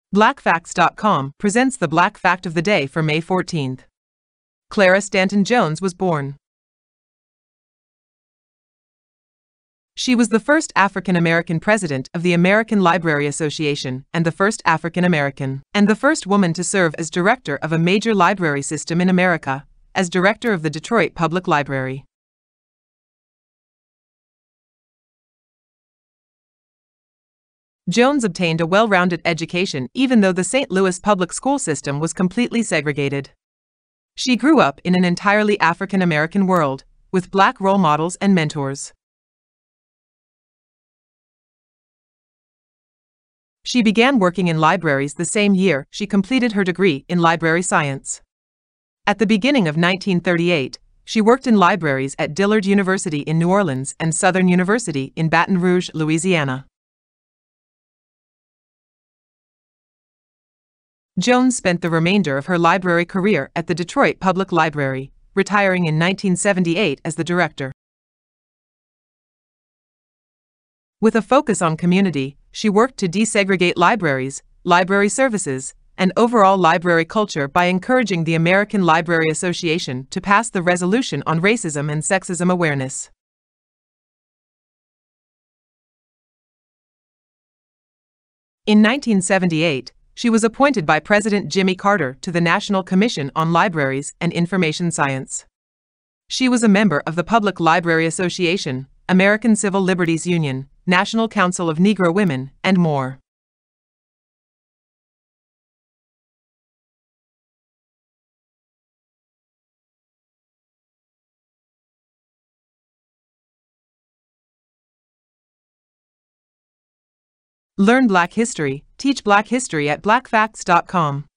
BlackFacts.com presents the Black Fact of the Day for May 14th. Clara Stanton Jones was born. She was the first African American president of the American Library Association and the first African American, and the first woman to serve as director of a major library system in America, as director of the Detroit Public Library. Jones obtained a well-rounded education even though the St. Louis public school system was completely segregated. She grew up in an entirely African American world, with black role models and mentors. She began working in libraries the same year she completed her degree in library science. At the beginning of 1938, she worked in libraries at Dillard University in New Orleans and Southern University in Baton Rouge, Louisiana. Jones spent the remainder of her library career at the Detroit Public Library, retiring in 1978 as the director. With a focus on community, she worked to desegregate libraries, library services, and overall library culture by encouraging the American Library Association to pass the Resolution on Racism and Sexism Awareness. In 1978, she was appointed by President Jimmy Carter to the National Commission on Libraries and Information Science. She was a member of the Public Library Association, American Civil Liberties Union, National Council of Negro Women, and more. Learn Black history, teach Black history at BlackFacts.com.